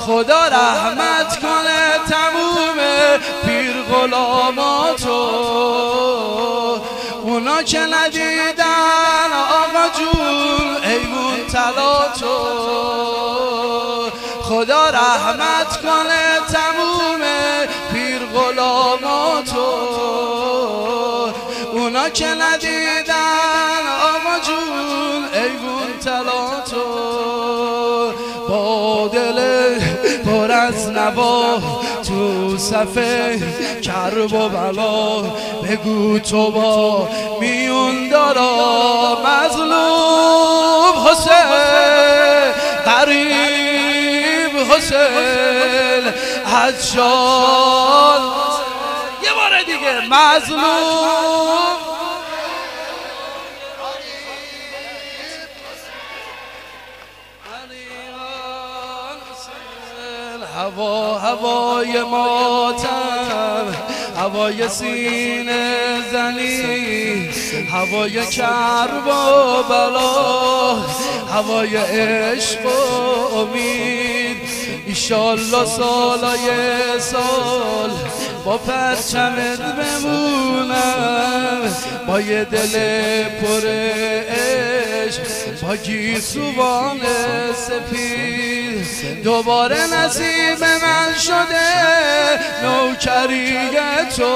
خدا رحمت کنه تموم پیر غلاماتو، اونا که ندیدن آقا جون ایوون طلاتو. خدا رحمت کنه تموم پیر غلاماتو، اونا که ندیدن آقا جون ایوون طلاتو. با دل پر از نوا تو صفه کرب و بلا، بگو تو با میون دارا مظلوم حسین، غریب حسین عطشان. یه بار دیگه مظلوم هوا هوای ماتم، هوای سینه زنی، هوای کرب و بلا، هوای عشق و امید. ایشالله سالای سال با پرچمت بمونم، با یه دل پر عشق، با گیسوان سپید. دوباره نصیب من شده نوکری تو،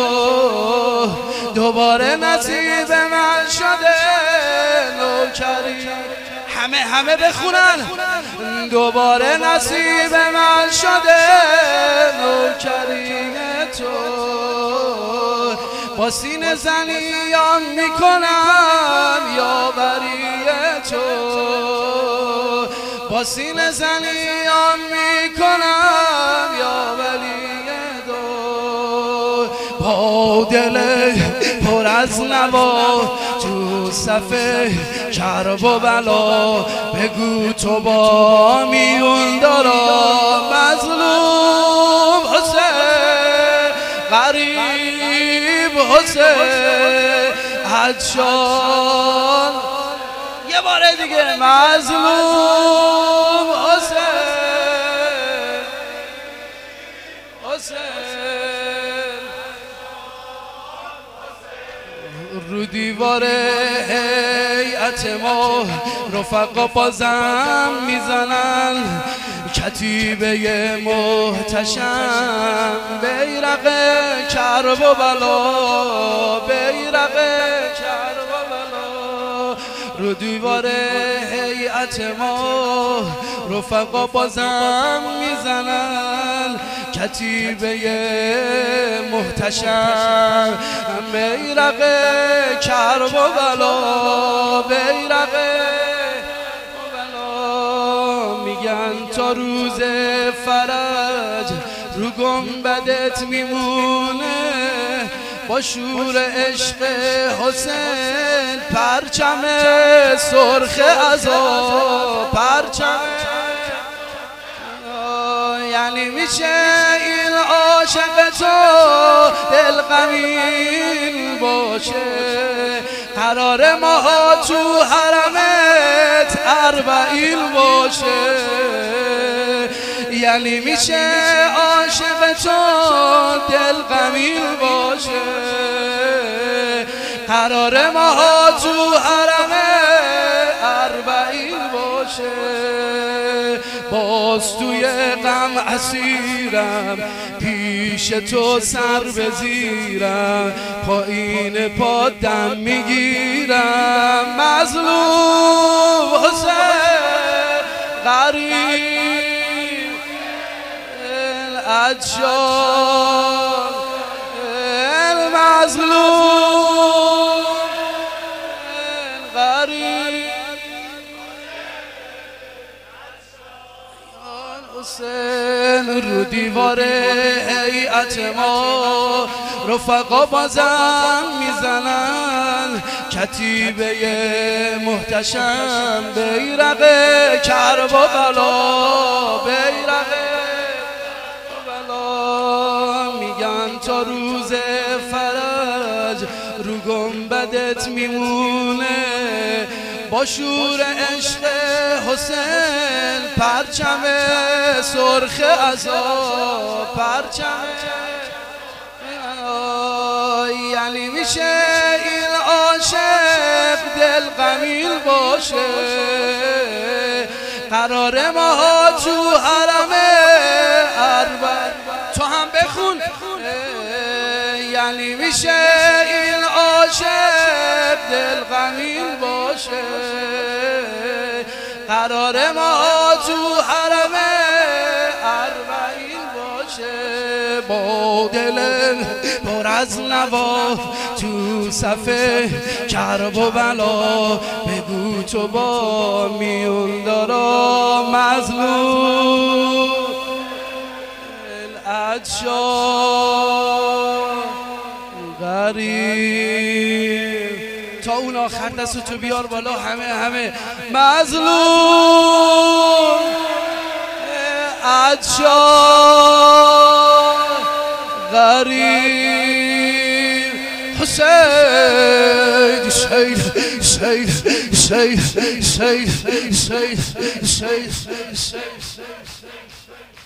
دوباره نصیب من شده نوکری. همه بخونن. دوباره نصیب من شده نوکری تو، با سینه زنیان میکنم یاوری تو، با سینه زنیان میکنم یاوری تو. با دل پر از نوا تو صفه کرب و بلا، بگو تو با میون دارا مظلوم حسین، غریب حسین عطشان. یه بار دیگه مظلوم حسین، حسین. رو دیوار هیئت ما رفقا بازم میزنن، کتیبه محتشم بیرق کرب و بلا، بیرق کرب و بلا. رو دیوار هیئت ما رفقا بازم میزنن، کتیبه محتشم بیرق کرب و بلا، بیرق بلا. میگن تا روز فرج رو گنبدت میمونه، با شور عشق حسین پرچم سرخ عذاب، پرچم. یعنی میشه این عاشق تو دل غمین باشه، قرار ماها تو حرمت 40 باشه. یعنی میشه عاشق تو دل غمین باشه، قرار ماها تو حرمت 40 باشه. باز توی غم اسیرم، پیش تو سر بزیرم، پایین پا دم میگیرم مظلوم حسین، غریب عطشان، مظلوم غریب حسین. رو دیوار هیئت ما رفقا بازم میزنن، کتیبه محتشم بیرق کرب و بلا، بیرق بلا. میگن تا روز فرج رو گنبدت میمونه، با شور عشق حسین پرچم سرخ عذاب پرچم یعنی میشه این عاشق دل غمیل باشه قرار ما تو حرم اربعین تو هم بخون یعنی میشه این عاشق دل غمیل باشه قرار ما تو حرم اربعین باشه با دل پر از نوا تو صفه کرب و بلا بگو تو با میون دارا مظلوم العطشان غریب تا اون آخر دستو بیار بالا همه مظلوم عطشان غریب حسین شیخ